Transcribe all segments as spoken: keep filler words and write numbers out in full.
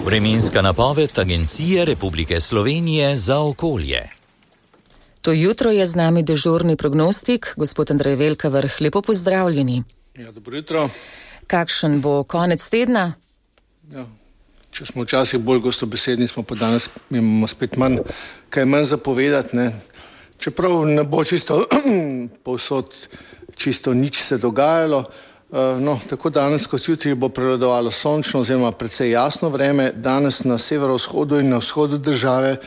Vremenska napoved Agencije Republike Slovenije za okolje. To jutro je z nami dežurni prognostik, gospod Andrej Velkavrh. Lepo pozdravljeni. Ja, dobro jutro. Kakšen bo konec tedna? Ja, če smo včasih bolj gostobesedni, smo pa danes imamo spet manj, kaj manj zapovedati, ne. Čeprav ne bo čisto povsod čisto nič se dogajalo, no, tako danes kot jutri bo prevladovalo sončno oziroma precej jasno vreme. Danes na severovzhodu in na vzhodu države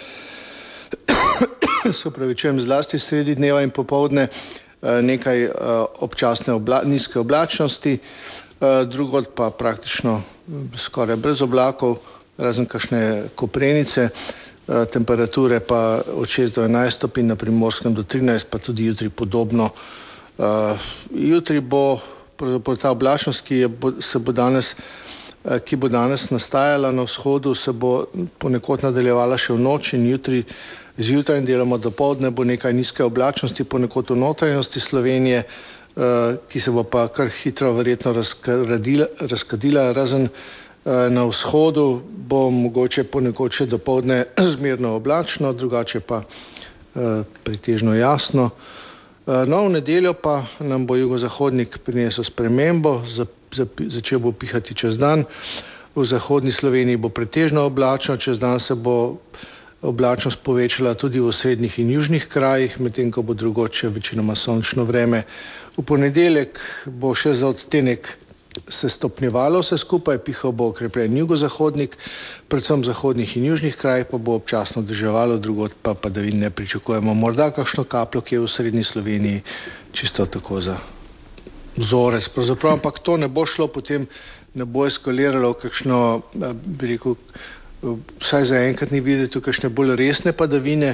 se opravičujem, zlasti sredi dneva in popoldne nekaj občasne obla, nizke oblačnosti, drugod pa praktično skoraj brez oblakov, razen kakšne koprenice, temperature pa od šest do enajst stopinj, na Primorskem do trinajst, pa tudi jutri podobno. Jutri bo ta oblačnost, ki je, bo, se bo danes, ki bo danes nastajala na vzhodu, se bo ponekod nadaljevala še v noč in jutri zjutraj in deloma dopoldne bo nekaj nizke oblačnosti, ponekod v notranjosti Slovenije, ki se bo pa kar hitro verjetno razkadila, razkadila, razen na vzhodu bo mogoče ponekod še dopoldne zmerno oblačno, drugače pa pretežno jasno. No, v nedeljo pa nam bo jugozahodnik prinesel spremembo, začel bo pihati čez dan. V zahodni Sloveniji bo pretežno oblačno, čez dan se bo oblačnost povečala tudi v srednjih in južnih krajih, medtem ko bo drugoče večinoma sončno vreme. V ponedeljek bo še za odtenek se stopnjevalo vse skupaj, pihal bo okrepljen jugozahodnik, predvsem v zahodnih in južnih krajih pa bo občasno deževalo, drugod pa padavin ne pričakujemo. Morda kakšno kapljo, ki je v srednji Sloveniji čisto tako za vzorec, pravzaprav, ampak to ne bo šlo, potem ne bo eskaliralo kakšno, bi rekel, vsaj za enkrat ni videti kakšne bolj resne padavine,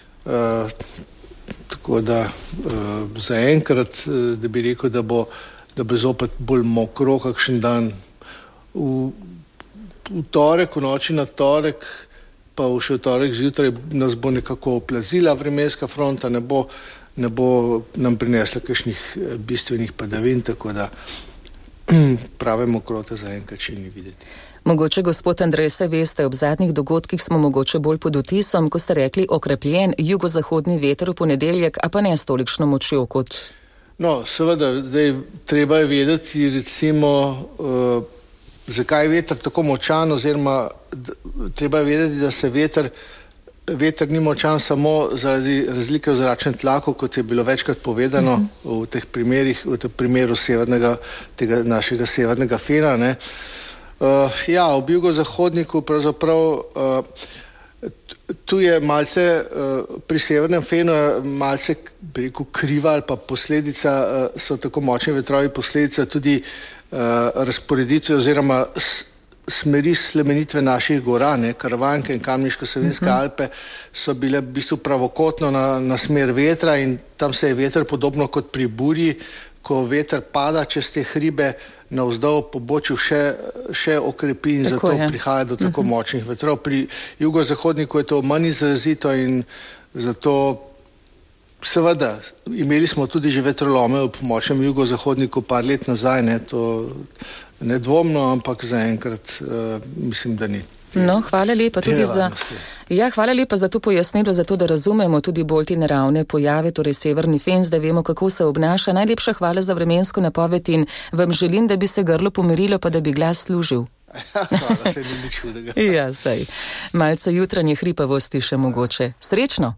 tako da za enkrat, da bi rekel, da bo da bo zopet bolj mokro kakšen dan. V, v torek, v noči na torek, pa v še v torek zjutraj nas bo nekako oplazila vremenska fronta, ne bo, ne bo nam prinesla kakšnih bistvenih padavin, tako da prave mokrote zaenkrat še ni videti. Mogoče, gospod Andrej, se veste, ob zadnjih dogodkih smo mogoče bolj pod vtisom, ko ste rekli okrepljen jugozahodni veter v ponedeljek, a pa ne s tolikšno močjo kot... No, seveda, zdaj treba je vedeti, recimo, uh, zakaj je veter tako močan, oziroma d, treba je vedeti, da se veter, veter ni močan samo zaradi razlike v zračnem tlaku, kot je bilo večkrat povedano uh-huh. v teh primerih, v tem primeru severnega, tega našega severnega fena, ne. Uh, ja, ob jugozahodniku pravzaprav uh, tu je malce, pri severnem fenu malce, bi rekel, kriva ali pa posledica, so tako močni vetrovi posledica tudi razporeditve oziroma smeri slemenitve naših gora, ne, Karavanke in Kamniško-Savinjske uh-huh. Alpe so bile v bistvu pravokotno na, na smer vetra in tam se je veter podobno kot pri burji, ko veter pada čez te hribe navzdol pobočju še, še okrepi in tako zato je. Prihaja do tako uh-huh. močnih vetrov. Pri jugozahodniku je to manj izrazito in zato seveda imeli smo tudi že vetrolome ob močnem jugozahodniku par let nazaj, ne, to nedvomno, ampak zaenkrat uh, mislim, da ni. No, hvala lepa tudi za, ja, hvala lepa za to pojasnilo, za to, da razumemo tudi bolj te naravne pojave, torej severni fen, da vemo, kako se obnaša. Najlepša hvala za vremensko napoved in vam želim, da bi se grlo pomirilo, pa da bi glas služil. Hvala, se ni nič hudega. Ja, saj. Malce jutranje hripavosti še mogoče. Srečno!